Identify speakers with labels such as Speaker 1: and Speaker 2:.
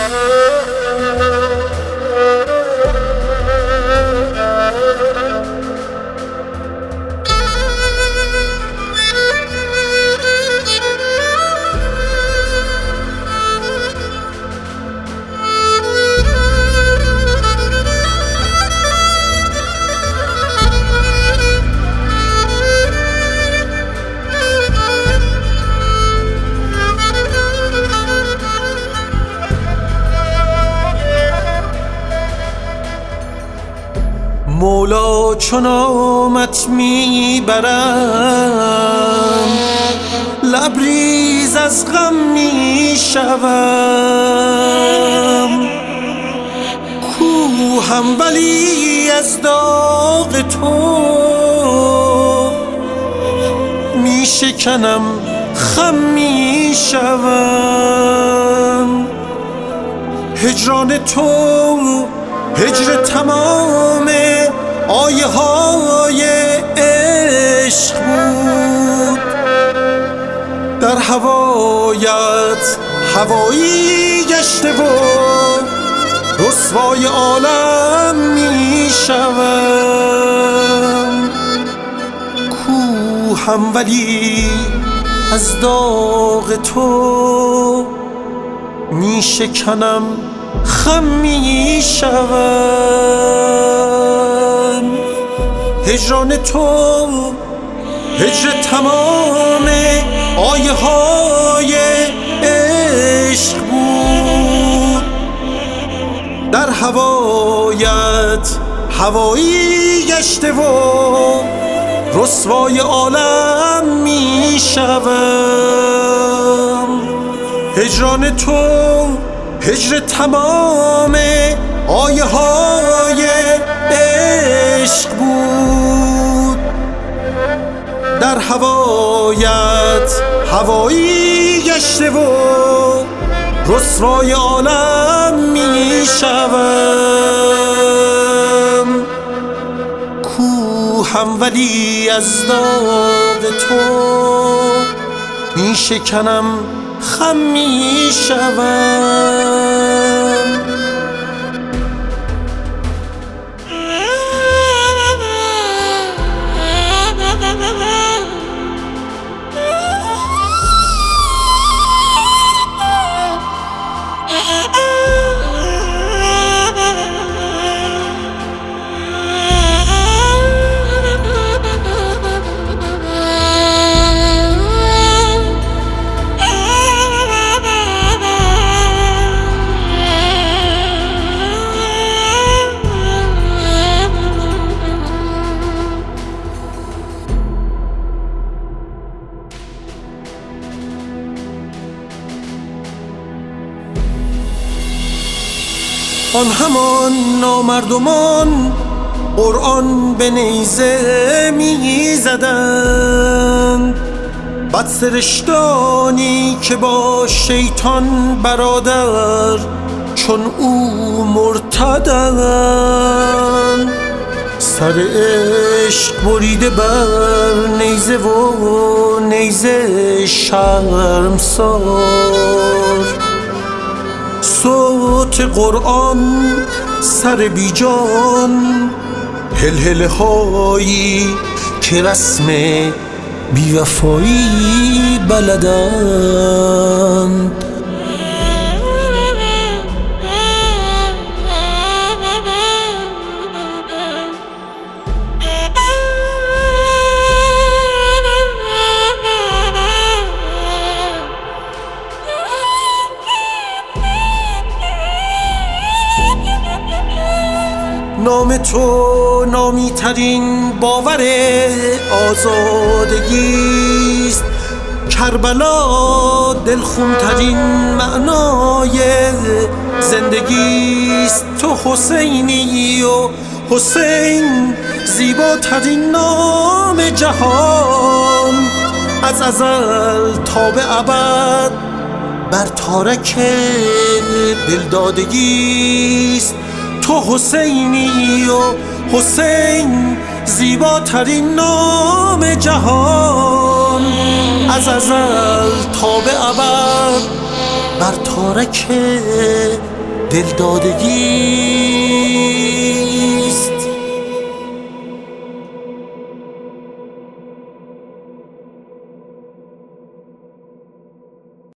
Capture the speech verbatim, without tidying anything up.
Speaker 1: مولا چو نامت میبرم لبریز از غم میشوم کوهم ولی از داغ تو میشکنم خم میشوم هجران تو هجر تمام آیه های عشق بود در هوایت هوایی گشته و رسوای عالم می شوم کوهم ولی از داغ تو می شکنم خم می شوم هجران تو هجر تمام آیه های عشق بود در هوایت هوایی گشته و رسوای عالم می شوم هجران تو هجر تمام آیه های عشق بود در هوایت هوایی گشته و رسوای عالم می شوم کوهم ولی از داغ تو می شکنم خم می شوم آن همان نامردمان قرآن به نیزه می زدند بد سرشتانی که با شیطان برادر چون او مرتدند سر عشق بریده بر نیزه و نیزه شرمسار صوت قرآن سر بیجان هلهله هایی که رسم بیوفایی بلدند نام تو نامی ترین باور آزادگیست کربلا دلخون ترین معنای زندگیست تو حسینی و حسین زیباترین نام جهان از ازل تا به ابد بر تارک دلدادگیست تو حسینی و حسین زیباترین نام جهان از ازل تا به ابد بر تارک دل دادگی